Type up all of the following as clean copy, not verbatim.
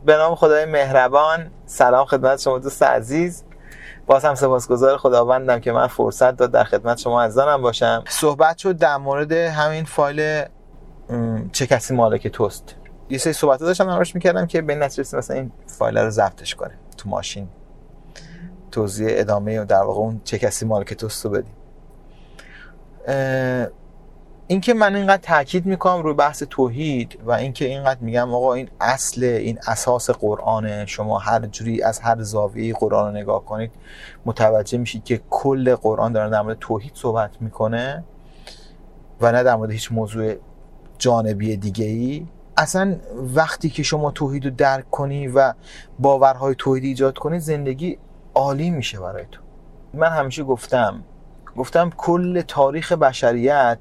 به نام خدای مهربان. سلام خدمت شما دوست عزیز. باز هم سپاسگزار خداوندم که من فرصت داد در خدمت شما عزیزانم باشم. صحبت شد در مورد همین فایل چه کسی مالک توست. یه سری صحبت داشتم نمارش میکردم که به این نتیجه رسیدم مثلا این فایل رو ضبطش کنیم تو ماشین، توضیح ادامه و در واقع اون چه کسی مالک توست رو بدیم. این که من اینقدر تاکید میکنم روی بحث توحید و این که اینقدر میگم آقا این اصل، این اساس قرآنه، شما هر جوری از هر زاویه قرآن رو نگاه کنید متوجه میشید که کل قرآن داره در مورد توحید صحبت میکنه و نه در مورد هیچ موضوع جانبی دیگه‌ای. اصلا وقتی که شما توحید رو درک کنی و باورهای توحیدی ایجاد کنی زندگی عالی میشه برای تو. من همیشه گفتم کل تاریخ بشریت،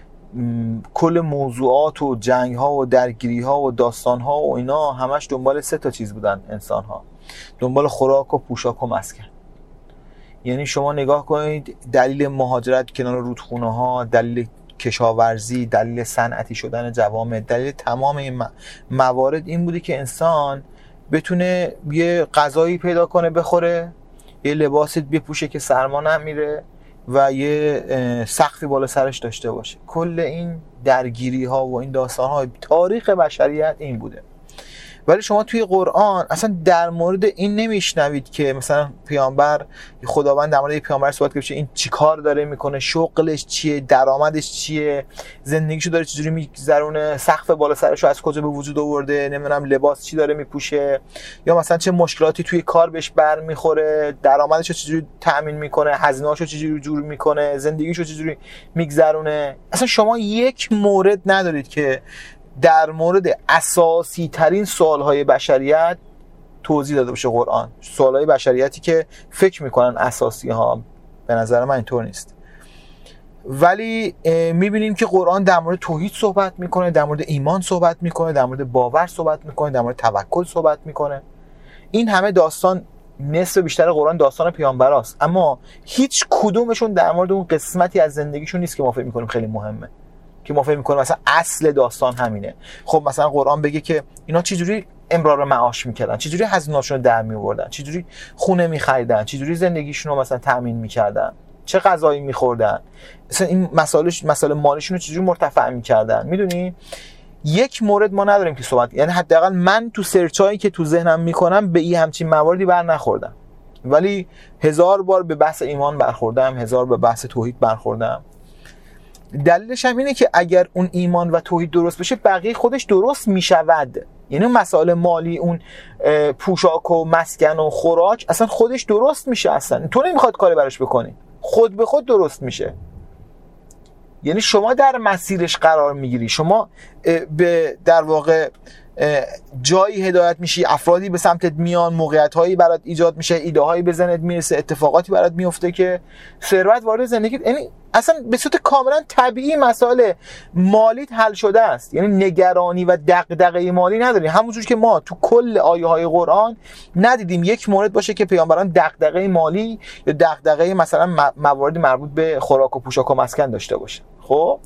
کل موضوعات و جنگ ها و درگیری ها و داستان ها و اینا همش دنبال 3 چیز بودن. انسان ها دنبال خوراک و پوشاک و مسکن. یعنی شما نگاه کنید دلیل مهاجرت کنار رودخونه ها، دلیل کشاورزی، دلیل صنعتی شدن جوامع، دلیل تمام این موارد این بوده که انسان بتونه یه غذایی پیدا کنه بخوره، یه لباسی بپوشه که سرما نمیره و یه سقفی بالا سرش داشته باشه. کل این درگیری ها و این داستان ها تاریخ بشریت این بوده. ولی شما توی قرآن اصلا در مورد این نمیشنوید که مثلا پیامبر، خداوند در مورد پیامبر صحبت کنه این چیکار داره میکنه، شغلش چیه، درآمدش چیه، زندگیشو داره چجوری میگذرونه، سقف بالا سرشو از کجا به وجود آورده، نمیدونم لباس چی داره میپوشه، یا مثلا چه مشکلاتی توی کار بهش برمیخوره، درآمدشو چجوری تامین میکنه، هزینه‌اشو چجوری جور میکنه، زندگیشو چجوری میگذرونه. اصلا شما یک مورد ندارید که در مورد اساسی ترین سوالهای بشریت توضیح داده باشه قرآن. سوالهای بشریتی که فکر میکنن اساسی ها، به نظر من اینطور نیست. ولی میبینیم که قرآن در مورد توحید صحبت میکنه، در مورد ایمان صحبت میکنه، در مورد باور صحبت میکنه، در مورد توکل صحبت میکنه. این همه داستان، نصف بیشتر قرآن داستان پیامبراست، اما هیچ کدومشون در مورد اون قسمتی از زندگیشون نیست که ما فکر میکنیم خیلی مهمه، که ما فکر میکنیم مثلا اصل داستان همینه. خب مثلا قرآن بگه که اینا چجوری امرار معاش میکردن، چجوری هزینه‌هاشون رو در میآوردن، چجوری خونه میخریدن، چجوری زندگیشون رو مثلا تامین میکردن، چه غذایی میخوردن، مثلا این مسائل مالیشون رو چجوری مرتفع میکردن. میدونی یک مورد ما نداریم که صحبت، یعنی حداقل من تو سرچایی که تو ذهنم میکنم به این همچین مواردی بر نخوردم، ولی 1000 بار به بحث ایمان برخوردم، 1000 به بحث توحید برخوردم. دلیلش هم اینه که اگر اون ایمان و توحید درست بشه بقیه خودش درست میشود. یعنی مسائل مالی، اون پوشاک و مسکن و خوراک اصلا خودش درست میشه، اصلا تو نمیخواد کاری براش بکنی، خود به خود درست میشه. یعنی شما در مسیرش قرار میگیری، شما به در واقع جایی هدایت میشی، افرادی به سمتت میان، موقعیت‌هایی برات ایجاد میشه، ایده‌هایی به ذهنت میرسه، اتفاقاتی برات میفته که ثروت وارد زندگیت، یعنی اصلا به صورت کاملا طبیعی مسائل مالیت حل شده است. یعنی نگرانی و دغدغه مالی نداری. همونجور که ما تو کل آیه‌های قرآن ندیدیم یک مورد باشه که پیامبران دغدغه مالی یا دغدغه مثلا موارد مربوط به خوراک و پوشاک و مسکن داشته باشه. خب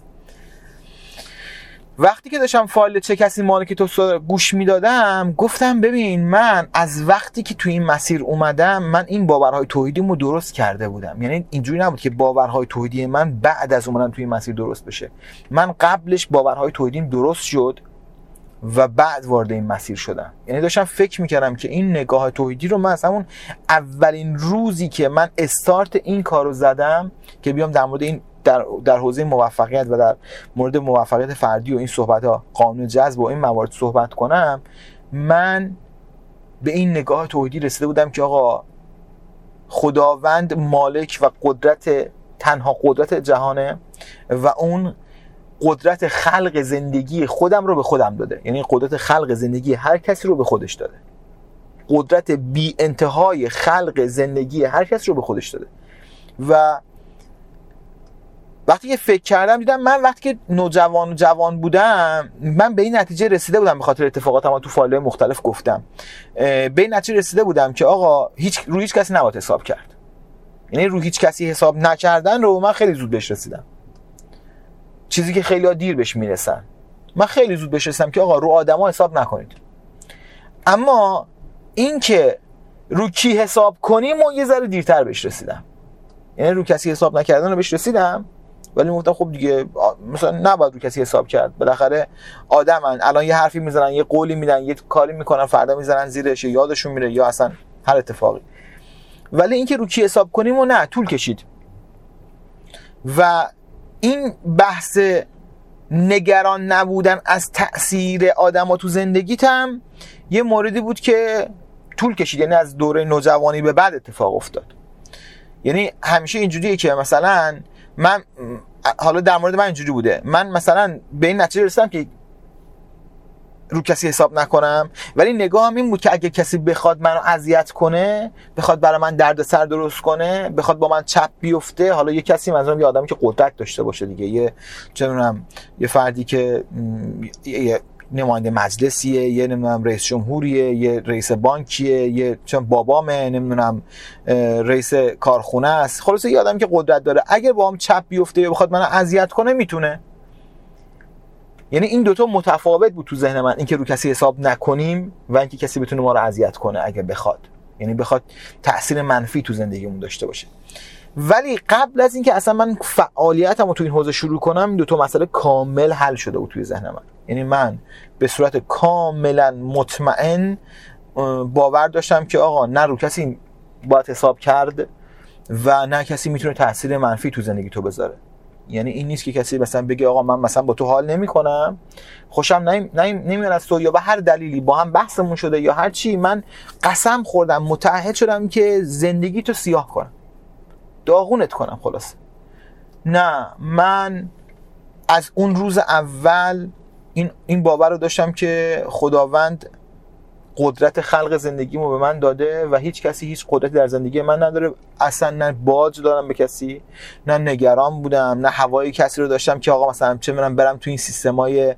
وقتی که داشتم فایل چه کسی مالک تو گوش میدادم گفتم ببین، من از وقتی که تو این مسیر اومدم من این باورهای توحیدیمو درست کرده بودم. یعنی اینجوری نبود که باورهای توحیدی من بعد از اومدن تو این مسیر درست بشه. من قبلش باورهای توحیدیم درست شد و بعد وارد این مسیر شدم. یعنی داشتم فکر میکردم که این نگاه توحیدی رو من از همون اولین روزی که من استارت این کارو زدم که بیام در مورد این در حوزه موفقیت و در مورد موفقیت فردی و این صحبت ها، قانون جذب و این موارد صحبت کنم، من به این نگاه توحیدی رسیده بودم که آقا خداوند مالک و تنها قدرت جهانه و اون قدرت خلق زندگی خودم رو به خودم داده. یعنی قدرت خلق زندگی هر کسی رو به خودش داده، قدرت بی انتهای خلق زندگی هر کسی رو به خودش داده. و وقتی که فکر کردم دیدم من وقتی که جوان بودم من به این نتیجه رسیده بودم، به خاطر اتفاقاتم تو فایل‌های مختلف گفتم، به این نتیجه رسیده بودم که آقا روی هیچ کسی نباید حساب کرد. یعنی روی هیچ کسی حساب نکردن رو من خیلی زود بهش رسیدم، چیزی که خیلی‌ها دیر بهش میرسن. من خیلی زود بهش رسیدم که آقا رو آدما حساب نکنید. اما این که رو کی حساب کنیم و یه ذره دیرتر بهش رسیدم. یعنی رو کسی حساب نکردن رو بهش رسیدم، ولی گفتم خب دیگه مثلا نباید رو کسی حساب کرد، بالاخره آدمن، الان یه حرفی میزنن، یه قولی میدن، یه کاری میکنن، فردا میزنن زیرش، یادشون میره یا اصلا هر اتفاقی. ولی اینکه رو کی حساب کنیم و نه، طول کشید. و این بحث نگران نبودن از تأثیر آدم‌ها تو زندگیتم یه موردی بود که طول کشید، یعنی از دوره نوجوانی به بعد اتفاق افتاد. یعنی همیشه اینجوریه که مثلا من، حالا در مورد من اینجوری بوده، من مثلا به این نتیجه رسیدم که رو کسی حساب نکنم، ولی نگاهم این بود که اگه کسی بخواد منو اذیت کنه، بخواد برای من دردسر درست کنه، بخواد با من چپ بیفته، حالا یه کسی، منظورم یه آدمی که قدرت داشته باشه دیگه، یه چه می‌دونم یه فردی که یه نماینده مجلسیه، یه نمیدونم رئیس جمهوریه، یه رئیس بانکیه، یه چون بابامه، نمیدونم رئیس کارخونه است، خلاصه یه آدمی که قدرت داره، اگه با هم چپ بیفته یا بخواد منو اذیت کنه میتونه. یعنی این دوتا متفاوت بود تو ذهن من، اینکه رو کسی حساب نکنیم و اینکه کسی بتونه ما رو اذیت کنه اگه بخواد، یعنی بخواد تأثیر منفی تو زندگیمون داشته باشه. ولی قبل از اینکه اصلا من فعالیتمو تو این حوزه شروع کنم، این دوتا مسئله کامل حل شده بود توی ذهن من. یعنی من به صورت کاملا مطمئن باور داشتم که آقا نه رو کسی باید حساب کرد و نه کسی میتونه تأثیر منفی تو زندگی تو بذاره. یعنی این نیست که کسی مثلا بگه آقا من مثلا با تو حال نمی‌کنم، خوشم نمیاد از تو، یا به هر دلیلی با هم بحثمون شده یا هر چی، من قسم خوردم، متعهد شدم که زندگی تو سیاه کنم، داغونت کنم. خلاص نه، من از اون روز اول این باور رو داشتم که خداوند قدرت خلق زندگیمو به من داده و هیچ کسی هیچ قدرتی در زندگی من نداره. اصلا نه باج دارم به کسی، نه نگران بودم، نه هوای کسی رو داشتم که آقا مثلا چه می‌دونم برم تو این سیستمای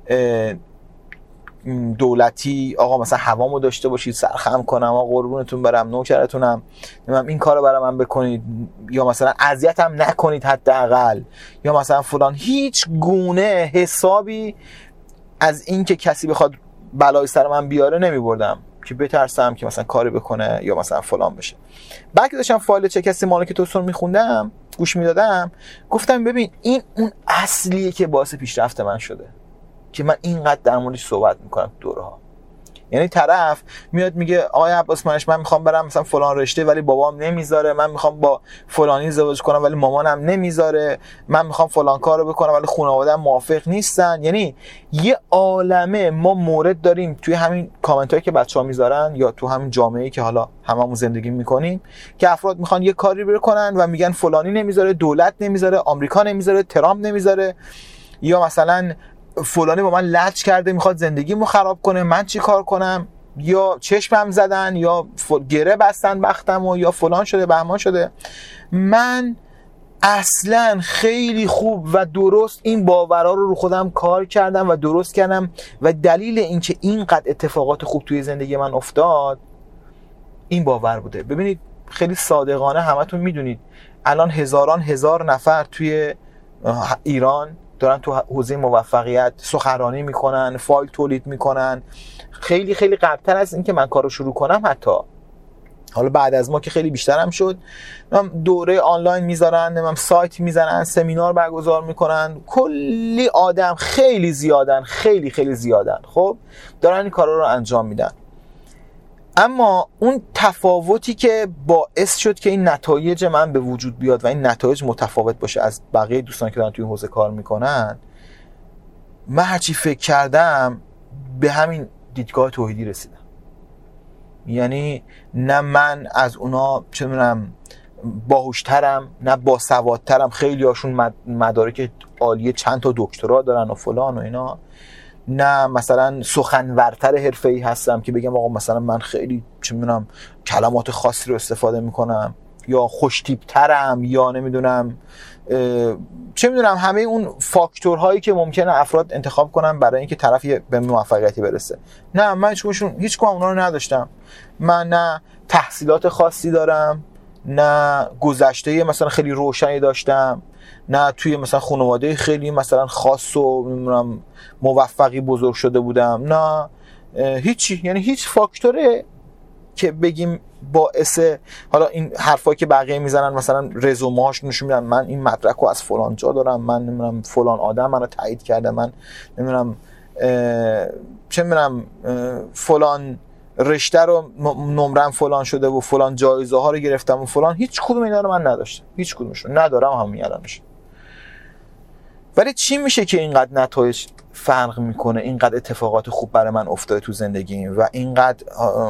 دولتی، آقا مثلا هوامو داشته باشید، سرخم کنم، آقا قربونتون برم، نوکرتونم، نمیدونم این کارو برای من بکنید، یا مثلا اذیتم نکنید حداقل، یا مثلا فلان. هیچ گونه حسابی از این که کسی بخواد بلای سر من بیاره نمیبردم که بترسم که مثلا کاری بکنه یا مثلا فلان بشه. بعد که داشتم فایل چه کسی مالک توسن میخوندم، گوش میدادم، گفتم ببین این اون اصلیه که باعث پیشرفت من شده که من اینقدر در موردش صحبت میکنم دوره ها. یعنی طرف میاد میگه آقای عباس منش، من میخوام برم مثلا فلان رشته ولی بابام نمیذاره، من میخوام با فلانی ازدواج کنم ولی مامانم نمیذاره، من میخوام فلان کارو بکنم ولی خانواده‌ام موافق نیستن. یعنی یه عالمه ما مورد داریم توی همین کامنتایی که بچه‌ها میذارن یا تو همین جامعه‌ای که حالا هممون زندگی میکنیم که افراد میخوان یه کاری بکنن و میگن فلانی نمیذاره، دولت نمیذاره، آمریکا نمیذاره، ترامپ نمیذاره، یا مثلا فلانی با من لج کرده میخواد زندگیمو خراب کنه، من چی کار کنم؟ یا چشمم زدن یا گره بستن بختمو یا فلان شده بهمان شده. من اصلا خیلی خوب و درست این باورها رو خودم کار کردم و درست کردم و دلیل اینکه اینقدر اتفاقات خوب توی زندگی من افتاد این باور بوده. ببینید خیلی صادقانه همتون میدونید الان هزار نفر توی ایران دارن تو حوزه موفقیت سخنرانی میکنن، فایل تولید میکنن، خیلی خیلی قبلتر از این که من کارو شروع کنم، حتی حالا بعد از ما که خیلی بیشترم شد، دوره آنلاین میذارن، سایت میزنن، سمینار برگزار میکنن، کلی آدم خیلی زیادن، خیلی خیلی زیادن، خب دارن این کارا رو انجام میدن. اما اون تفاوتی که باعث شد که این نتایج من به وجود بیاد و این نتایج متفاوت باشه از بقیه دوستان که دارن توی حوزه کار میکنن، من هرچی فکر کردم به همین دیدگاه توحیدی رسیدم. یعنی نه من از اونا چه می‌دونم باهوشترم، نه باسوادترم، خیلی هاشون مدارک عالیه، چند تا دکترا دارن و فلان و اینا، نه مثلا سخنورتر حرفه‌ای هستم که بگم آقا مثلا من خیلی چه می‌دونم کلمات خاصی رو استفاده میکنم، یا خوش‌تیپ‌ترم، یا نمیدونم چه میدونم همه اون فاکتورهایی که ممکنه افراد انتخاب کنن برای اینکه طرفی به موفقیتی برسه. نه، من هیچ کدوم اونا رو نداشتم. من نه تحصیلات خاصی دارم، نه گذشته مثلا خیلی روشنی داشتم، نه توی مثلا خانواده خیلی مثلا خاص و موفقی بزرگ شده بودم، نه هیچی، یعنی هیچ فاکتوره که بگیم باعث حالا این حرفایی که بقیه میزنن مثلا رزومه هاشون نشون میدن من این مدرک رو از فلان جا دارم، من نمیدونم فلان آدم منو تایید کرده، من نمیدونم چه میدونم فلان رشته رو نمرم فلان شده و فلان جایزه ها رو گرفتم و فلان، هیچ کدوم اینا رو من نداشتم، هیچ کدومشون ندارم همین الانش. ولی چی میشه که اینقدر نتایج فرق میکنه، اینقدر اتفاقات خوب برای من افتاده تو زندگیم و اینقدر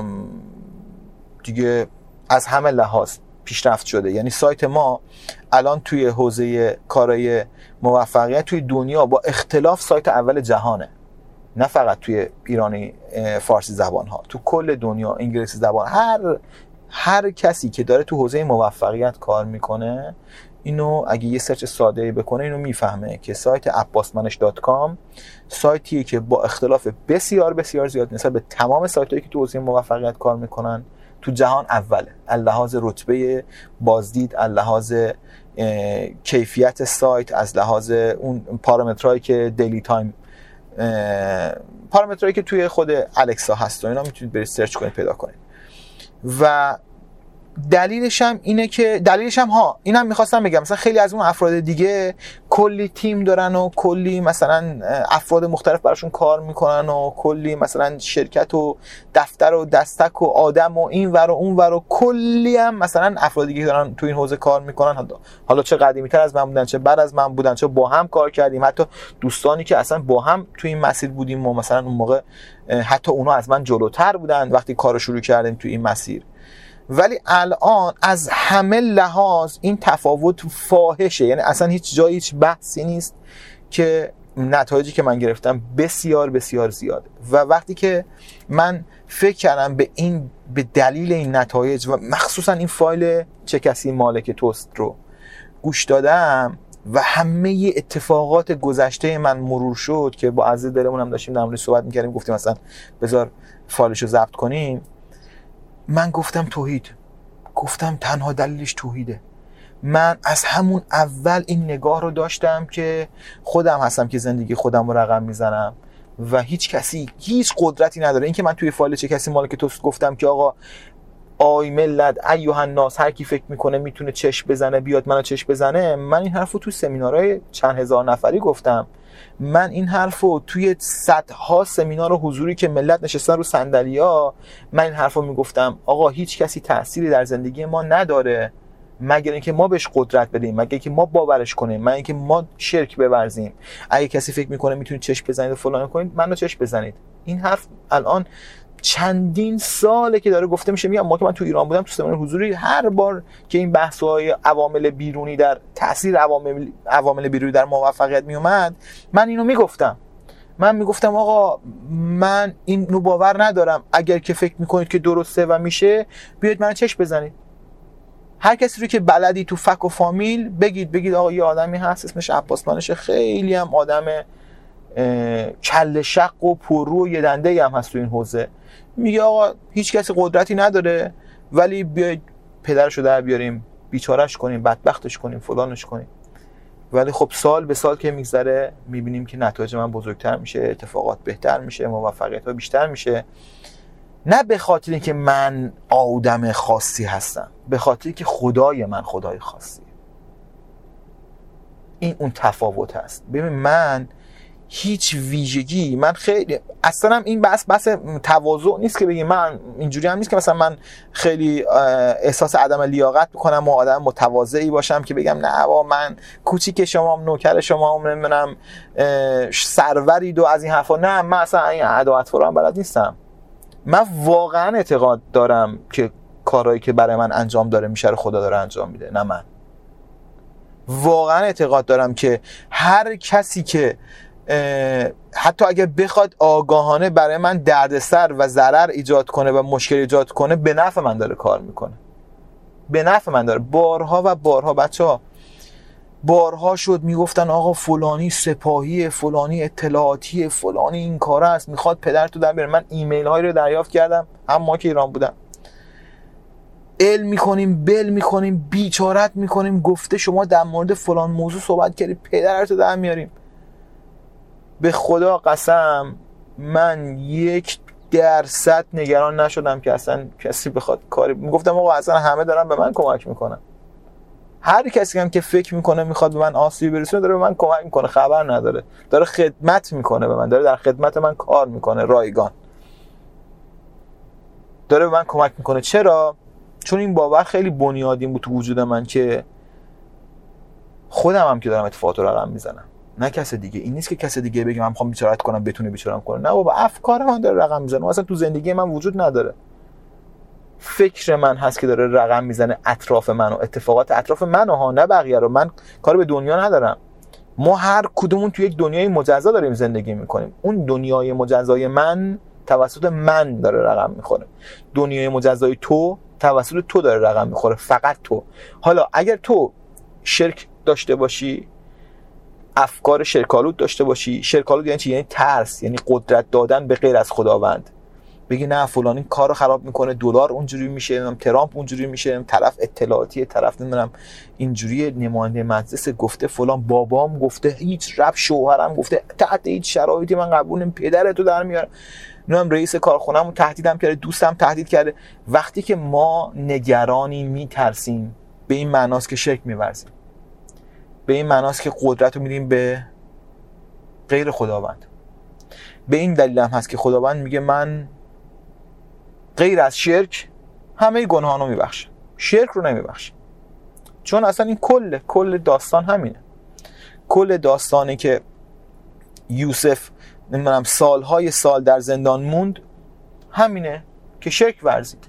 دیگه از همه لحاظ پیشرفت شده؟ یعنی سایت ما الان توی حوزه کارای موفقیت توی دنیا با اختلاف سایت اول جهانه، نه فقط توی ایرانی فارسی زبان ها، تو کل دنیا انگلیسی زبان. هر کسی که داره تو حوزه موفقیت کار میکنه اینو اگه یه سرچ ساده‌ای بکنه اینو میفهمه که سایت abbasmanage.com سایتیه که با اختلاف بسیار بسیار زیاد نسبت به تمام سایتایی که تو حوزه موفقیت کار میکنن تو جهان اوله، از لحاظ رتبه بازدید، از لحاظ کیفیت سایت، از لحاظ اون پارامترهایی که دیلی تایم، پارامترهایی که توی خود الکسا هست و اینا میتونید برید سرچ کنید پیدا کنید. و دلیلش هم اینه که اینم میخواستم بگم مثلا خیلی از اون افراد دیگه کلی تیم دارن و کلی مثلا افراد مختلف براشون کار میکنن و کلی مثلا شرکت و دفتر و دستک و آدم و این ور و اون ور و کلی هم مثلا افراد دیگه دارن تو این حوزه کار میکنن، حالا چه قدیمی‌تر از من بودن چه بعد از من بودن چه با هم کار کردیم، حتی دوستانی که اصلا با هم تو این مسیر بودیم و مثلا اون موقع حتی اونا از من جلوتر بودن وقتی کارو شروع کردیم تو این مسیر. ولی الان از همه لحاظ این تفاوت فاحشه، یعنی اصلا هیچ جایی هیچ بحثی نیست که نتایجی که من گرفتم بسیار بسیار زیاده. و وقتی که من فکر کردم به دلیل این نتایج و مخصوصا این فایل چه کسی مالک توست رو گوش دادم و همه اتفاقات گذشته من مرور شد که با عزیز دلمون هم داشتیم در موردش صحبت می‌کردیم، گفتیم مثلا بذار فایلشو ضبط کنیم، من گفتم توحید، گفتم تنها دلیلش توحیده. من از همون اول این نگاه رو داشتم که خودم هستم که زندگی خودم رو رقم میزنم و هیچ کسی هیچ قدرتی نداره. این که من توی فایل چه کسی مالک توست گفتم که آقا آی ملت ایها الناس، هر کی فکر میکنه میتونه چشم بزنه بیاد منو چشم بزنه، من این حرفو تو سمینارهای چند هزار نفری گفتم، من این حرفو توی صدها سمینار حضوری که ملت نشستن رو صندلی‌ها من این حرفو میگفتم آقا هیچ کسی تأثیری در زندگی ما نداره مگر اینکه ما بهش قدرت بدیم، مگر اینکه ما باورش کنیم، مگر اینکه ما شرک بورزیم. اگه کسی فکر میکنه میتونید چشم بزنید و فلان کنید، منو چشم بزنید. این حرف الان چندین ساله که داره گفته میشه. میگم ما که من تو ایران بودم تو سمینار حضوری هر بار که این بحث‌های عوامل بیرونی در تاثیر عوامل بیرونی در موفقیت میومد من اینو میگفتم. من میگفتم آقا من اینو باور ندارم، اگر که فکر میکنید که درسته و میشه بیاید من چشم بزنید. هر کسی رو که بلدی تو فک و فامیل بگید آقا یه آدمی هست اسمش عباس منشه، خیلی هم آدم کله شق و پررو و یه دنده‌ای هم هست تو این حوزه، میگه آقا هیچ کسی قدرتی نداره ولی بیاید پدرشو در بیاریم، بیچارهش کنیم، بدبختش کنیم، فلانش کنیم. ولی خب سال به سال که میگذره میبینیم که نتایج من بزرگتر میشه، اتفاقات بهتر میشه، موفقیت‌ها بیشتر میشه. نه به خاطر اینکه من آدم خاصی هستم، به خاطر اینکه خدای من خدای خاصی. این اون تفاوت هست. ببین من هیچ ویژگی، من خیلی اصلا هم این بحث تواضع نیست که بگیم، من اینجوری هم نیست که مثلا من خیلی احساس عدم لیاقت بکنم و آدم متواضعی باشم که بگم نه با من کوچیک شما هم نوکر شما هم نمیدونم سرورید و از این حرفا. نه من اصلا این ادعا رو هم بلد نیستم. من واقعا اعتقاد دارم که کارهایی که برای من انجام داره میشه رو خدا داره انجام میده، نه من. واقعا اعتقاد دارم که هر کسی که حتی اگه بخواد آگاهانه برای من دردسر و ضرر ایجاد کنه و مشکل ایجاد کنه به نفع من داره کار میکنه، به نفع من داره. بارها و بارها بچه‌ها بارها شد میگفتن آقا فلانی سپاهی، فلانی اطلاعاتی، فلانی این کاره است، میخواد پدرتو در بیاره. من ایمیل هایی رو دریافت کردم هم ما که ایران بودم، علم میکنیم، بل میکنیم، بیچارت میکنیم، گفته شما در مورد فلان موضوع صحبت کردی پدرتو در میاریم. به خدا قسم من یک 1% نگران نشدم که اصلا کسی بخواد کاری. میگفتم آقا اصلا همه دارن به من کمک میکنن، هر کسی هم که فکر میکنه میخواد به من آسیب برسونه داره به من کمک میکنه، خبر نداره، داره خدمت میکنه به من، داره در خدمت من کار میکنه، رایگان داره به من کمک میکنه. چرا؟ چون این باور خیلی بنیادی بود تو وجود من که خودم هم که دارم اتفاقات رو رقم میزنم، نه کس دیگه. این نیست که کس دیگه بگه من میخوام بیچارهت کنم بتونه بیچاره‌ام کنه، نه بابا، افکار من داره رقم میزنه، اصلا تو زندگی من وجود نداره. فکر من هست که داره رقم میزنه اطراف من و اتفاقات اطراف من ها، نه بقیه رو. من کار به دنیا ندارم. ما هر کدومون تو یک دنیای مجزا داریم زندگی میکنیم. اون دنیای مجزای من توسط من داره رقم میخوره، دنیای مجزای تو توسط تو داره رقم میخوره، فقط تو. حالا اگر تو شرک داشته باشی، افکار شرک‌آلود داشته باشی، شرک‌آلود یعنی چی؟ یعنی ترس، یعنی قدرت دادن به غیر از خداوند. بگی نه فلان این کارو خراب میکنه، دلار اونجوری میشه، ترامپ اونجوری میشه، طرف اطلاعاتی، طرف نمیدونم اینجوری، نماینده مجلس گفته، فلان بابام گفته، هیچ رب شوهرم گفته، تحت هیچ شرایطی من قبول نمی‌کنم، پدرتو در میارم، نمیدونم رئیس کارخونه‌مو تهدیدم کرده، دوستم تهدید کرده. وقتی که ما نگرانی میترسیم به این معناست که شرک می‌ورزیم، به این معناست که قدرت رو میدیم به غیر خداوند. به این دلیل هم هست که خداوند میگه من غیر از شرک همه گناهان رو میبخشه، شرک رو نمیبخشه. چون اصلا این کل داستان همینه. کل داستانی که یوسف نمیدونم سالهای سال در زندان موند همینه که شرک ورزید.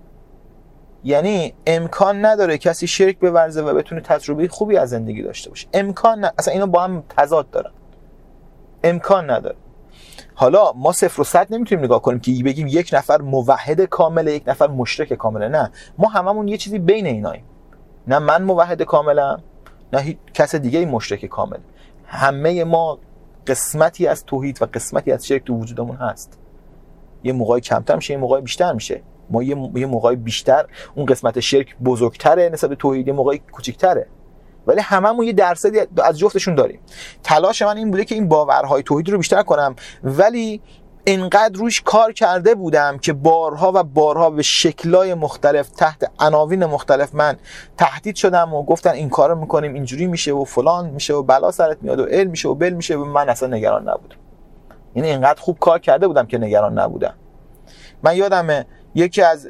یعنی امکان نداره کسی شرک بورزه و بتونه تجربه خوبی از زندگی داشته باشه. اصلا اینا با هم تضاد دارن، امکان نداره. حالا ما 0 و 100 نمیتونیم نگاه کنیم که بگیم یک نفر موحد کامله، یک نفر مشرک کامله. نه، ما هممون یه چیزی بین ایناییم. نه من موحد کاملم، نه هیچ کس دیگه مشرک کامل. همه ما قسمتی از توحید و قسمتی از شرک تو وجودمون هست. یه موقعی کمتر میشه، یه موقعی بیشتر میشه. ما یه موقعی بیشتر اون قسمت شرک بزرگتره نسبت به توحید، یه موقعی کوچیک‌تره، ولی هممون یه درصدی از جفتشون داریم. تلاش من این بوده که این باورهای توحید رو بیشتر کنم، ولی اینقدر روش کار کرده بودم که بارها و بارها به شکل‌های مختلف تحت عناوین مختلف من تهدید شدم و گفتن این کارو میکنیم اینجوری میشه و فلان میشه و بلا سرت میاد و علم میشه و بل میشه و من اصلا نگران نبودم. یعنی اینقدر خوب کار کرده بودم که نگران نبودم. من یادمه یکی از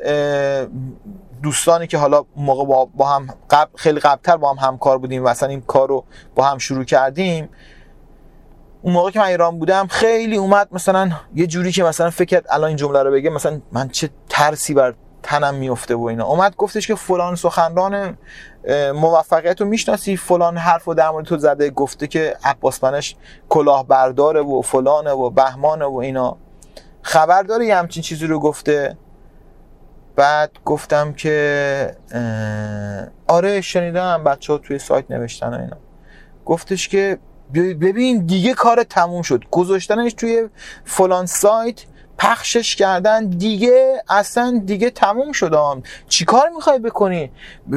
دوستانی که حالا موقع با هم خیلی قبلتر با هم همکار بودیم و اصلا این کار رو با هم شروع کردیم، اون موقع که من ایران بودم خیلی اومد مثلا یه جوری که مثلا فکر کرد الان این جمله رو بگه مثلا من چه ترسی بر تنم میفته و اینا، اومد گفتش که فلان سخنران موفقیت رو میشناسی، فلان حرف رو در مورد تو زده، گفته که عباس منش کلاهبرداره و فلانه و بهمانه و اینا، خبر داری یه همچین چیزی رو گفته؟ بعد گفتم که آره شنیدم، بچه‌ها توی سایت نوشتن و اینا. گفتش که ببین دیگه کار تموم شد، گذاشتنش توی فلان سایت، پخشش کردن، دیگه اصلا دیگه تموم شد. چی کار میخوای بکنی؟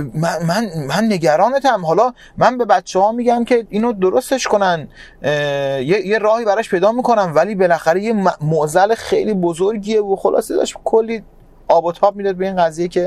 من نگرانتم. حالا من به بچه‌ها میگم که اینو درستش کنن، یه راهی براش پیدا میکنم، ولی بالاخره یه معضل خیلی بزرگیه و خلاصه داشت کلی آب و تاب میداد به این قضیه که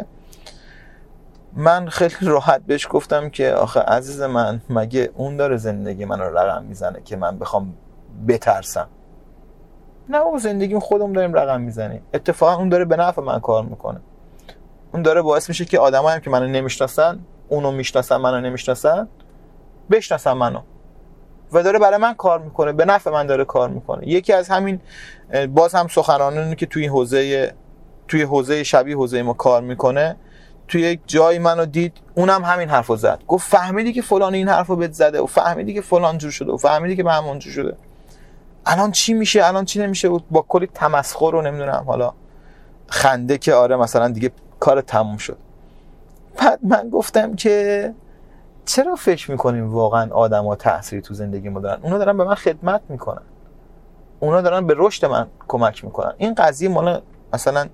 من خیلی راحت بهش گفتم که آخه عزیز من، مگه اون داره زندگی من رو رقم میزنه که من بخوام بترسم؟ نه، اون زندگی خودمون داریم رقم میزنیم. اتفاقا اون داره به نفع من کار میکنه. اون داره باعث میشه که آدمایی هم که منو نمیشناسن، اونو میشناسن منو نمیشناسن، بشناسن منو و داره برای من کار میکنه، به نفع من داره کار میکنه. یکی از همین باز هم سخنرانانی که توی حوزه شبیه حوزه ما کار میکنه، توی یک جایی منو دید، اونم همین حرفو زد، گفت فهمیدی که فلان این حرفو بهت زده و فهمیدی که فلان جور شده و فهمیدی که به همون جور شده، الان چی میشه، الان چی نمیشه، با کلی تمسخر رو نمیدونم حالا خنده که آره مثلا دیگه کار تموم شد. بعد من گفتم که چرا فکر میکنیم واقعا آدم‌ها تأثیری تو زندگی ما دارن؟ اونا دارن به من خدمت میکنن، اونا دارن به رشد من کمک میکنن. این قضیه مال مثلا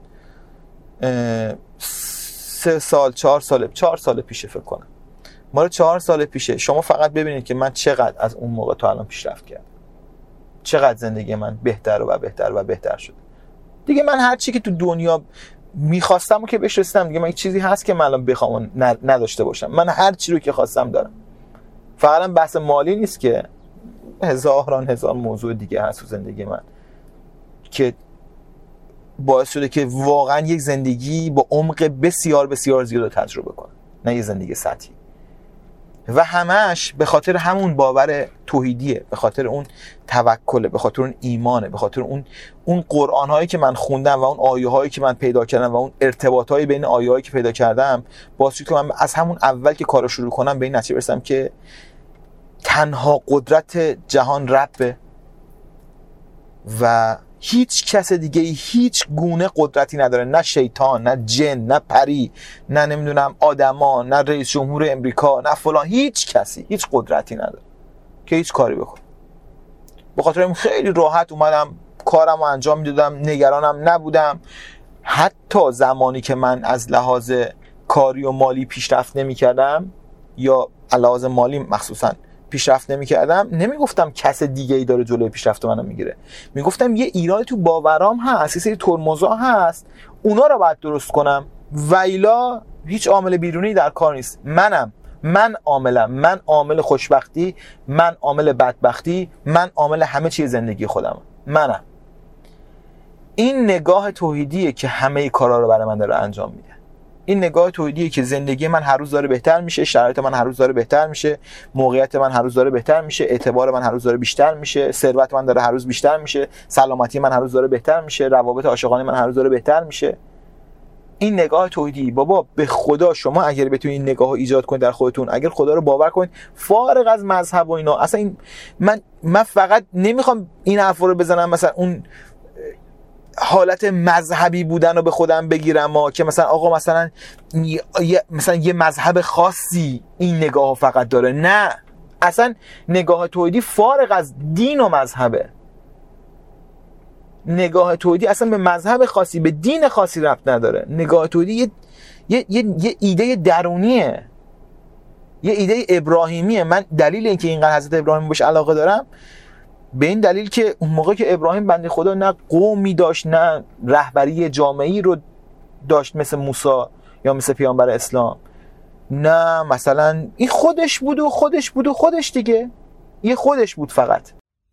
3 سال 4 سال پیشه فکر کنم، مال 4 سال پیشه. شما فقط ببینید که من چقدر از اون موقع تا الان پیشرفت کردم، چقدر زندگی من بهتر و بهتر و بهتر شد. دیگه من هر چی که تو دنیا میخواستم و که بهش رسیدم دیگه. من یک چیزی هست که من الان بخوام نداشته باشم؟ من هر چی رو که خواستم دارم. فقط بحث مالی نیست که هزار موضوع دیگه هست تو زندگی من که باعث شده که واقعا یک زندگی با عمق بسیار بسیار زیاد تجربه کنم، نه یه زندگی سطحی. و همش به خاطر همون باور توحیدیه، به خاطر اون توکله، به خاطر اون ایمانه، به خاطر اون قرآن هایی که من خوندم و اون آیه هایی که من پیدا کردم و اون ارتباط هایی بین آیه هایی که پیدا کردم باعث شد که من از همون اول که کارو شروع کنم به این نتیجه برسم که تنها قدرت جهان ربه و هیچ کس دیگه هیچ گونه قدرتی نداره، نه شیطان، نه جن، نه پری، نه نمیدونم آدما، نه رئیس جمهور امریکا، نه فلان. هیچ کسی هیچ قدرتی نداره که هیچ کاری بکنه. به خاطر این خیلی راحت اومدم کارمو انجام میدادم، نگرانم نبودم. حتی زمانی که من از لحاظ کاری و مالی پیشرفت نمی‌کردم یا لحاظ مالی مخصوصا پیشرفت نمی‌کردم، نمیگفتم کس دیگه‌ای داره جلوی پیشرفت منو میگیره. میگفتم یه ایراد تو باورام هست، یه سری ترمزا هست، اونا رو باید درست کنم. ویلا هیچ عامل بیرونی در کار نیست. من عاملم، من عامل خوشبختی، من عامل بدبختی، من عامل همه چیز زندگی خودم. منم. این نگاه توحیدیه که همه کارا رو برای من داره انجام میده. این نگاه توحیدیه که زندگی من هر روز داره بهتر میشه، شرایط من هر روز داره بهتر میشه، موقعیت من هر روز داره بهتر میشه، اعتبار من هر روز داره بیشتر میشه، ثروت من داره هر روز بیشتر میشه، سلامتی من هر روز داره بهتر میشه، روابط عاشقانه من هر روز داره بهتر میشه. این نگاه توحیدی. بابا به خدا شما اگر بتونید این نگاهو ایجاد کنید در خودتون، اگر خدا رو باور کنید فارغ از مذهب و اینا، اصلا این من فقط نمیخوام این حرفا رو بزنم مثلا اون حالت مذهبی بودن رو به خودم بگیرم که مثلا آقا مثلا یه مذهب خاصی این نگاه فقط داره. نه، اصلا نگاه توحیدی فارغ از دین و مذهبه. نگاه توحیدی اصلا به مذهب خاصی، به دین خاصی ربط نداره. نگاه توحیدی یه ایده درونیه، یه ایده ابراهیمیه. من دلیل اینکه اینقدر حضرت ابراهیم بهش علاقه دارم به این دلیل که اون موقع که ابراهیم بنده خدا نه قومی داشت، نه رهبری جامعه‌ای رو داشت مثل موسی یا مثل پیامبر اسلام، نه مثلا این خودش بود و خودش دیگه، یه خودش بود فقط.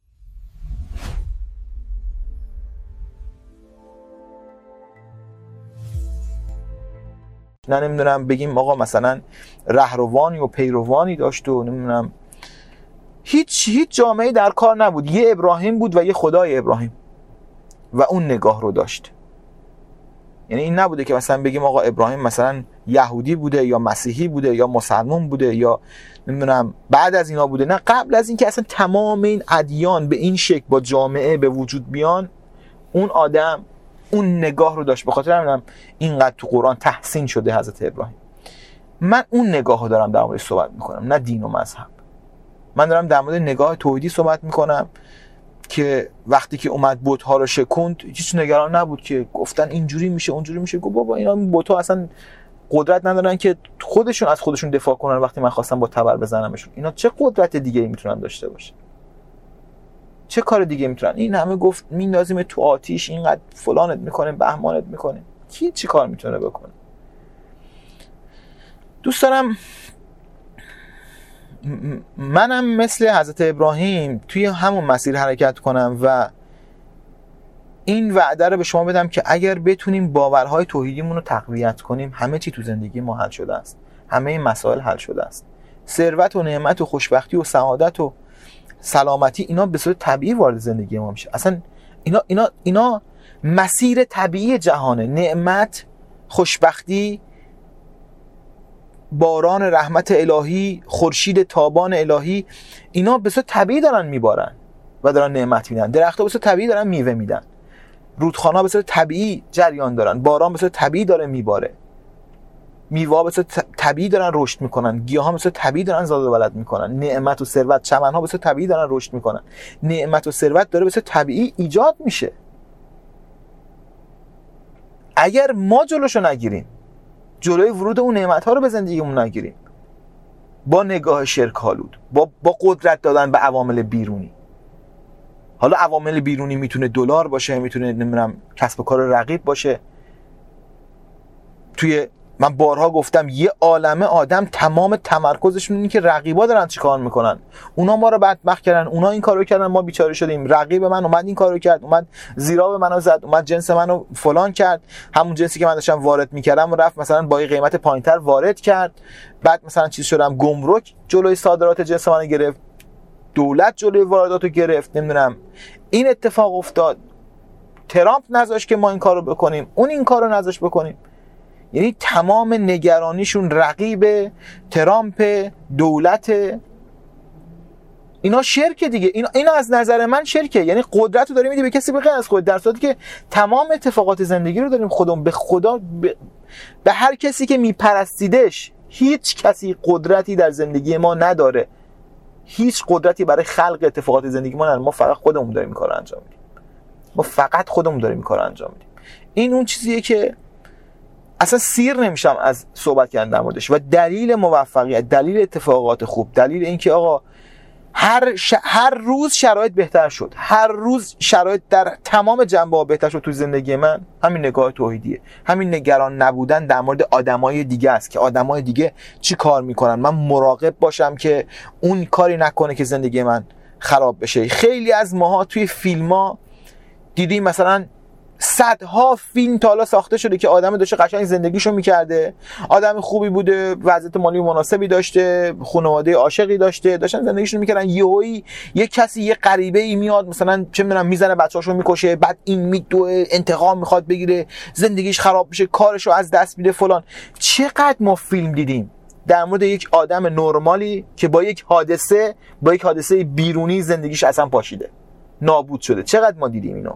نه نمیدونم بگیم آقا مثلا رهروانی و پیروانی داشت و نمیدونم هیچ جامعه در کار نبود. یه ابراهیم بود و یه خدای ابراهیم و اون نگاه رو داشت. یعنی این نبوده که مثلا بگیم آقا ابراهیم مثلا یهودی بوده یا مسیحی بوده یا مسلمان بوده یا نمیدونم بعد از اینا بوده. نه، قبل از این که اصلا تمام این ادیان به این شکل با جامعه به وجود بیان، اون آدم اون نگاه رو داشت. به خاطر همینم اینقدر تو قرآن تحسین شده حضرت ابراهیم. من اون نگاه رو دارم در موردش صحبت میکنم، نه دین و مذهب. من دارم در مورد نگاه توحیدی صحبت میکنم که وقتی که اومد بت‌ها رو شکوند هیچ نگران نبود که گفتن اینجوری میشه اونجوری میشه. گفت بابا اینا بت‌ها اصلا قدرت ندارن که خودشون از خودشون دفاع کنن. وقتی من خواستم با تبر بزنمشون، اینا چه قدرت دیگه ای میتونن داشته باشه؟ چه کار دیگه میتونن؟ این همه گفت میندازیم تو آتیش، اینقدر فلانت میکنه، بهمانت میکنه. کی چی کار میتونه بکنه؟ دوست دارم منم مثل حضرت ابراهیم توی همون مسیر حرکت کنم و این وعده رو به شما بدم که اگر بتونیم باورهای توحیدیمون رو تقویت کنیم، همه چی تو زندگی ما حل شده است. همه این مسائل حل شده است. ثروت و نعمت و خوشبختی و سعادت و سلامتی، اینا به صورت طبیعی وارد زندگی ما میشه. اصلا اینا مسیر طبیعی جهانه. نعمت، خوشبختی، باران رحمت الهی، خورشید تابان الهی، اینا به صورت طبیعی دارن میبارن و دارن نعمت میدن. درخت‌ها به صورت طبیعی دارن میوه میدن. رودخانه‌ها به صورت طبیعی جریان دارن. باران به صورت طبیعی داره میباره. میوه‌ها به صورت طبیعی دارن رشد میکنن. گیاها به صورت طبیعی دارن زاد و ولد میکنن. نعمت و ثروت، چمن‌ها به صورت طبیعی دارن رشد میکنن. نعمت و ثروت داره به صورت طبیعی ایجاد میشه. اگر ما جلوشو نگیریم، جلوی ورود اون نعمت‌ها رو به زندگیمون نگیریم، با نگاه شرک‌آلود، با قدرت دادن به عوامل بیرونی، حالا عوامل بیرونی میتونه دلار باشه، میتونه نمیدونم کسب و کار رقیب باشه. من بارها گفتم یه عالمه آدم تمام تمرکزشون اینه که رقیبا دارن چی کار میکنن، اونا ما رو بدبخت کردن، اونا این کارو کردن ما بیچاره شدیم، رقیب من اومد این کارو کرد، اومد زیرا به منو زد، اومد جنس منو فلان کرد، همون جنسی که من داشتم وارد میکردم و رفت مثلا با قیمت پایینتر وارد کرد، بعد مثلا چیز شدم گمرک جلوی صادرات جنس منو گرفت، دولت جلوی وارداتو گرفت، نمیدونم این اتفاق افتاد، ترامپ نذاشت که ما این کارو بکنیم، اون این کارو نذاشت بکنیم. یعنی تمام نگرانیشون رقیب، ترامپ، دولت، اینا شرکه دیگه. اینا از نظر من شرکه. یعنی قدرت رو داری میدی به کسی به غیر از خود، در صورتی که تمام اتفاقات زندگی رو داریم خودمون به خدا به هر کسی که میپرستیدش. هیچ کسی قدرتی در زندگی ما نداره، هیچ قدرتی برای خلق اتفاقات زندگی ما نداره. ما فقط خودمون داریم این کارو انجام میدیم. این اون چیزیه که اصلا سیر نمیشم از صحبت کردن در موردش. و دلیل موفقیت، دلیل اتفاقات خوب، دلیل اینکه آقا هر روز شرایط بهتر شد، هر روز شرایط در تمام جنبه‌ها بهتر شد تو زندگی من، همین نگاه توحیدیه. همین نگران نبودن در مورد آدمای دیگه است که آدمای دیگه چی کار میکنن، من مراقب باشم که اون کاری نکنه که زندگی من خراب بشه. خیلی از ماها توی فیلم‌ها دیدیم مثلا صدها فیلم تا حالا ساخته شده که آدم داشته قشنگ زندگیشو میکرده، آدم خوبی بوده، وضعیت مالی مناسبی داشته، خانواده عاشقی داشته، داشتن زندگیشون میکردن، یهویی یه کسی یه غریبه‌ای میاد مثلا چه میدونم میزنه بچه‌اشو میکشه، بعد این میدوه انتقام میخواد بگیره، زندگیش خراب میشه، کارشو از دست میده فلان. چقدر ما فیلم دیدیم در مورد یک آدم نرمالی که با یک حادثه بیرونی زندگیش اصلا پاشیده، نابود شده. چقدر ما دیدیم اینو.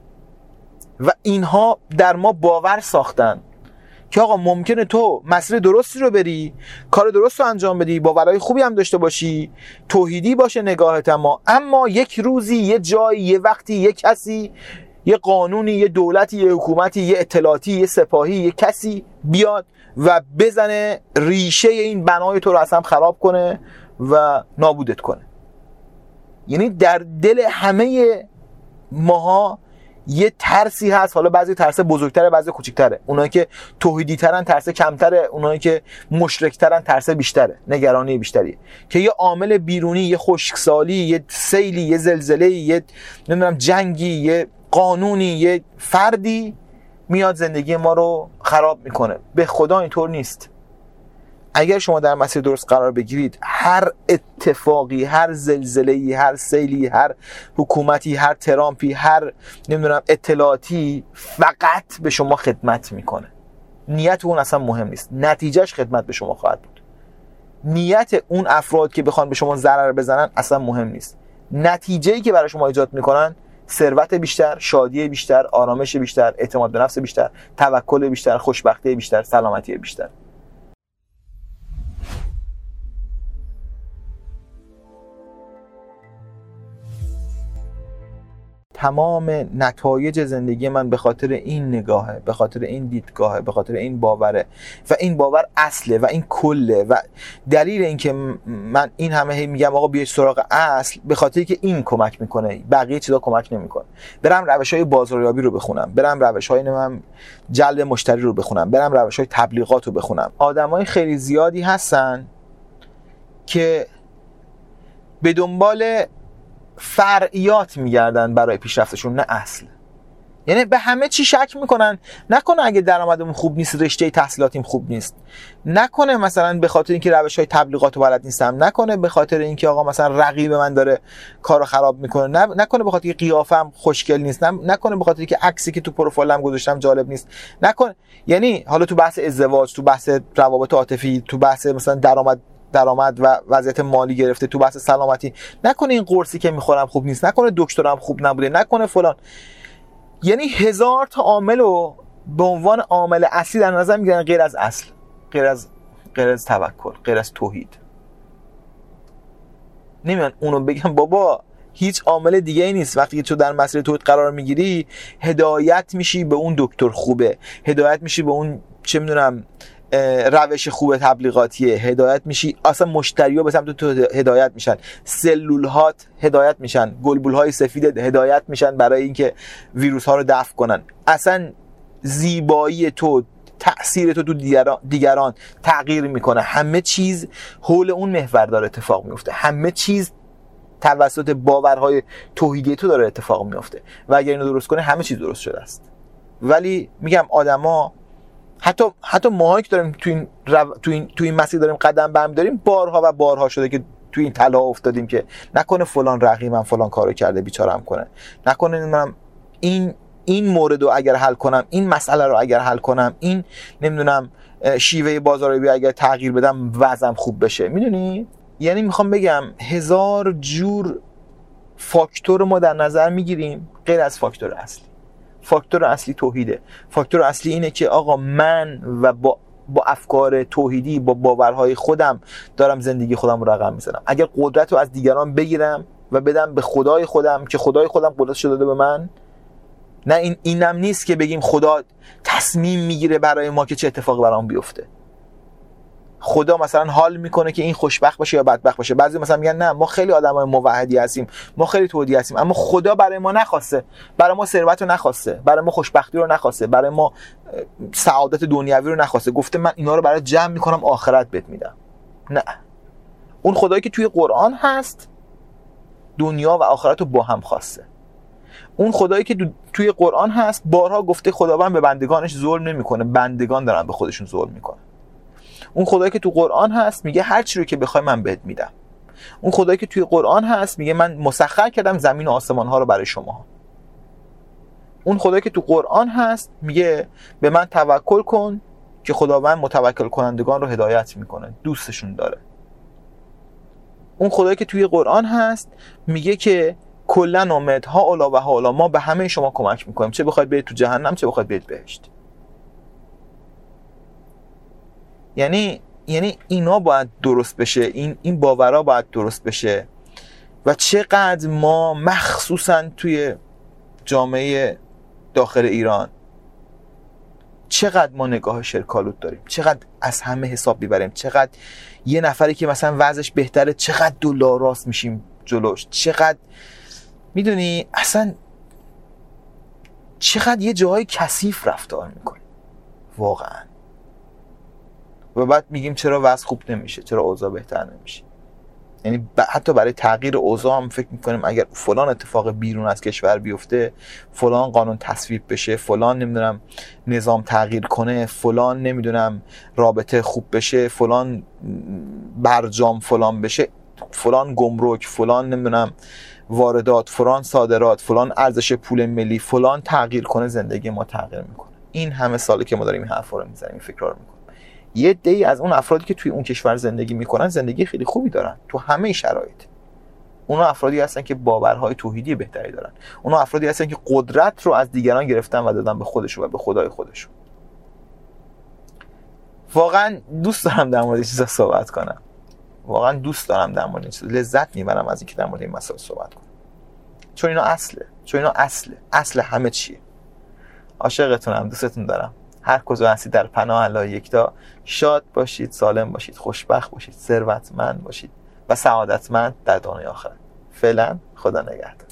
و اینها در ما باور ساختن که آقا ممکنه تو مسیر درستی رو بری، کار درست رو انجام بدی، باورهای خوبی هم داشته باشی، توحیدی باشه نگاهت، اما یک روزی، یه جایی، یه وقتی، یه کسی، یه قانونی، یه دولتی، یه حکومتی، یه اطلاعاتی، یه سپاهی، یه کسی بیاد و بزنه ریشه این بنای تو رو اصلا خراب کنه و نابودت کنه. یعنی در دل همه ماها یه ترسی هست. حالا بعضی ترس بزرگتره، بعضی کوچیک‌تره. اونایی که توحیدی ترن ترس کمتره، اونایی که مشرک ترن ترس بیشتره، نگرانی بیشتریه که یه عامل بیرونی، یه خشکسالی، یه سیلی، یه زلزله‌ای، یه نمیدونم جنگی، یه قانونی، یه فردی میاد زندگی ما رو خراب میکنه. به خدا اینطور نیست. اگر شما در مسیر درست قرار بگیرید، هر اتفاقی، هر زلزله‌ای، هر سیلی، هر حکومتی، هر ترامپی، هر نمیدونم اطلاعاتی فقط به شما خدمت میکنه. نیت اون اصلا مهم نیست، نتیجهش خدمت به شما خواهد بود. نیت اون افراد که بخوان به شما ضرر بزنن اصلا مهم نیست. نتیجه‌ای که برای شما ایجاد میکنن ثروت بیشتر، شادی بیشتر، آرامش بیشتر، اعتماد به نفس بیشتر، توکل بیشتر، خوشبختی بیشتر، سلامتی بیشتر. تمام نتایج زندگی من به خاطر این نگاهه، به خاطر این دیدگاهه، به خاطر این باوره و این باور اصله و این کله. و دلیل این که من این همه میگم آقا بیاید سراغ اصل، به خاطر که این کمک میکنه، بقیه چیزا کمک نمیکنه. برم روش‌های بازاریابی رو بخونم، برم روش‌های جلب مشتری رو بخونم، برم روش‌های تبلیغات رو بخونم. آدمای خیلی زیادی هستن که به دنبال فرعیات میگردن برای پیشرفتشون، نه اصل. یعنی به همه چی شک میکنن. نکنه اگه درآمدم خوب نیست، رشته تحصیلاتیم خوب نیست، نکنه مثلا به خاطر اینکه روش‌های تبلیغات رو بلد نیستم، نکنه به خاطر اینکه آقا مثلا رقیب من داره کارو خراب میکنه، نکنه به خاطر اینکه قیافم خوشگل نیست، نکنه به خاطر اینکه عکسی که تو پروفایلم گذاشتم جالب نیست، نکنه. یعنی حالا تو بحث ازدواج، تو بحث روابط عاطفی، تو بحث مثلا درآمد و وضعیت مالی گرفته، تو بحث سلامتی، نکنه این قرصی که میخورم خوب نیست، نکنه دکترم خوب نبوده، نکنه فلان. یعنی هزار تا عامل رو به عنوان عامل اصلی در نظر میگیرن غیر از اصل، غیر از توکل، غیر از توحید. نمیان اونو بگم بابا هیچ عامل دیگه ای نیست. وقتی که تو در مسیر توحید قرار میگیری، هدایت میشی به اون دکتر خوبه، هدایت میشی به اون چه میدونم روش خوب تبلیغاتیه، هدایت میشی، اصلا مشتری‌ها به سمت تو هدایت میشن، سلول‌هات هدایت میشن، گلبول‌های سفید هدایت میشن برای اینکه ویروس‌ها رو دفع کنن. اصلا زیبایی تو، تأثیر تو دیگران تغییر میکنه. همه چیز حول اون محور داره اتفاق میفته، همه چیز توسط باورهای توحیدی تو داره اتفاق میفته و اگر اینو درست کنه همه چیز درست شده است. ولی میگم آدما، حتی ماهایی که داریم تو این مسیر داریم قدم برمی‌داریم، بارها و بارها شده که تو این تلا افتادیم که نکنه فلان رقیبم فلان کارو کرده بیچاره‌ام کنه، نکنه نمیدونم این مورد رو اگر حل کنم، این مسئله رو اگر حل کنم، این نمیدونم شیوه بازاریابی اگر تغییر بدم وضعم خوب بشه. میدونی؟ یعنی میخوام بگم هزار جور فاکتور ما در نظر میگیریم غیر از فاکتور اصلی. فاکتور اصلی توحیده. فاکتور اصلی اینه که آقا من و با افکار توحیدی، با باورهای خودم دارم زندگی خودم رو رقم میزنم. اگر قدرت رو از دیگران بگیرم و بدم به خدای خودم که خدای خودم قدرتش داده به من، نه اینم نیست که بگیم خدا تصمیم میگیره برای ما که چه اتفاقی برام بیفته. خدا مثلا حال میکنه که این خوشبخت باشه یا بدبخت باشه. بعضی مثلا میگن نه ما خیلی آدمای موحدی هستیم، ما خیلی توحیدی هستیم، اما خدا برای ما نخواسته، برای ما ثروت رو نخواسته، برای ما خوشبختی رو نخواسته، برای ما سعادت دنیوی رو نخواسته. گفته من اینا رو برای جمع میکنم آخرت بهت میدم. نه، اون خدایی که توی قرآن هست دنیا و آخرت رو با هم خواسته. اون خدایی که توی قرآن هست بارها گفته خداوند به بندگانش ظلم نمیکنه، بندگان دارن به خودشون ظلم میکنن. اون خدایی که تو قرآن هست میگه هر چی رو که بخوای من بهت میدم. اون خدایی که توی قرآن هست میگه من مسخر کردم زمین و آسمان ها رو برای شما. اون خدایی که تو قرآن هست میگه به من توکل کن که خداوند متوکل کنندگان رو هدایت میکنه، دوستشون داره. اون خدایی که توی قرآن هست میگه که کلن امد ها اولا و ها اولا، ما به همه شما کمک میکنیم، چه بخواید برید تو جهنم چه بخواید برید بهشت. یعنی اینا باید درست بشه، این باورها باید درست بشه. و چقدر ما مخصوصا توی جامعه داخل ایران چقدر ما نگاه شرک‌آلود داریم، چقدر از همه حساب میبریم، چقدر یه نفری که مثلا وضعش بهتره چقدر دلاراست میشیم جلوش، چقدر میدونی اصلا چقدر یه جاهای کثیف رفتار میکنیم واقعا. و بعد میگیم چرا وضع خوب نمیشه، چرا اوضاع بهتر نمیشه. یعنی حتی برای تغییر اوضاع هم فکر میکنیم اگر فلان اتفاق بیرون از کشور بیفته، فلان قانون تصویب بشه، فلان نمیدونم نظام تغییر کنه، فلان نمیدونم رابطه خوب بشه، فلان برجام فلان بشه، فلان گمرک، فلان نمیدونم واردات، فلان صادرات، فلان ارزش پول ملی، فلان تغییر کنه، زندگی ما تغییر میکنه. این همه ساله که ما داریم این حرفا رو میزنیم، این فکرا رو میکنیم. یه عده‌ای از اون افرادی که توی اون کشور زندگی میکنن زندگی خیلی خوبی دارن تو همه شرایط. اونا افرادی هستن که باورهای توحیدی بهتری دارن. اونا افرادی هستن که قدرت رو از دیگران گرفتن و دادن به خودشون و به خدای خودشون. واقعا دوست دارم در مورد این چیزا صحبت کنم. واقعا دوست دارم در مورد این چیزا، لذت میبرم از اینکه در مورد این مسائل صحبت کنم. چون اینا اصل همه چیه. عاشقتونم، دوستتون دارم. هر کجا هستید در پناه الله یکتا شاد باشید، سالم باشید، خوشبخت باشید، ثروتمند باشید و سعادتمند در دنیای آخرت. فعلا خدا نگهدار.